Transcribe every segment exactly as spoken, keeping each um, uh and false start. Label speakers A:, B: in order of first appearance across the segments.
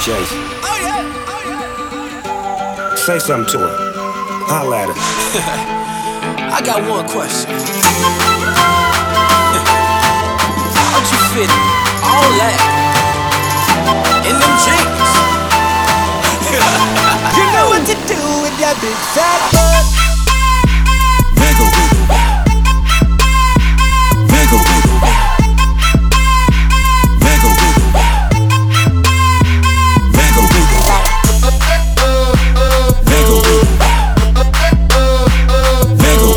A: Jason.
B: Oh yeah, oh yeah.
A: Say something to her. Holla at her.
B: I got one question. How'd you fit all that in them jeans?
C: You know what to do with that big fat butt.
B: Wiggle, wiggle, wiggle, wiggle, wiggle, wiggle, wiggle, wiggle, wiggle, wiggle,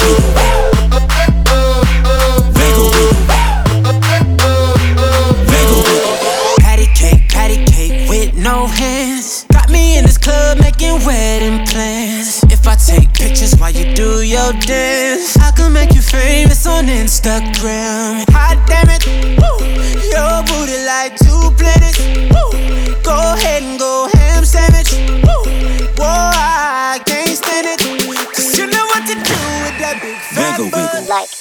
B: wiggle, wiggle.
C: Patty cake, patty cake with no hands. Got me in this club making wedding plans. If I take pictures while you do your dance, I can make you famous on Instagram. Hot damn it, woo. Your booty like two planets, woo. Go ahead and go ham sandwich, woo. Whoa, I can't stand it, cause you know what to do with that big fat
B: Wiggle,
C: butt.
B: wiggle.
D: Like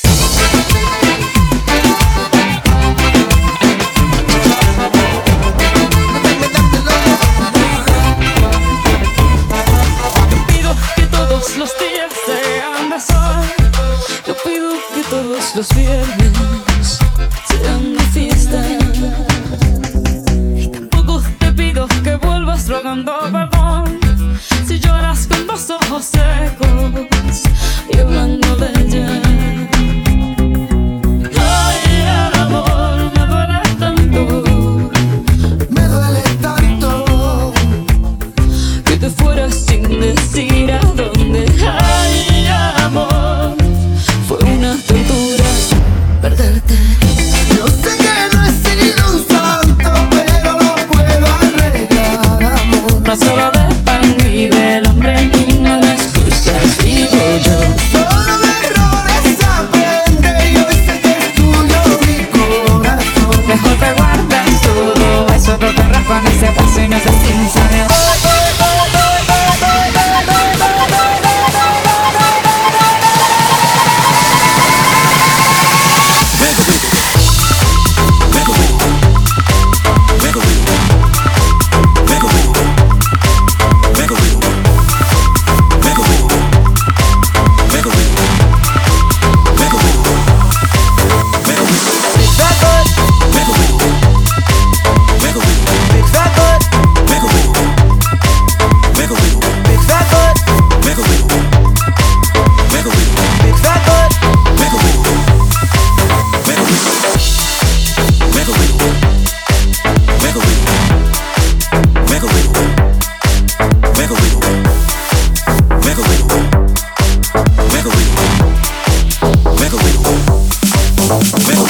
E: Todos los días sean de sol. Yo pido que todos los viernes sean de fiesta. Y tampoco te pido que vuelvas rogando perdón si lloras con los ojos secos y hablando de ella. Ay, el amor me duele tanto,
C: Me duele tanto
E: que te fueras sin decir a dónde. Ay, amor, fue una tortura perderte.
C: Yo sé que no he sido un santo, pero lo puedo arreglar, amor.
E: No solo de pan y del hombre y no de excusas, digo yo.
C: Solo de errores aprende y hoy sé que es tuyo mi corazón.
E: Mejor te guardas todo eso, no te raspan ese paso y no seas sincero.
B: Wiggle, wiggle, wiggle, wiggle, wiggle,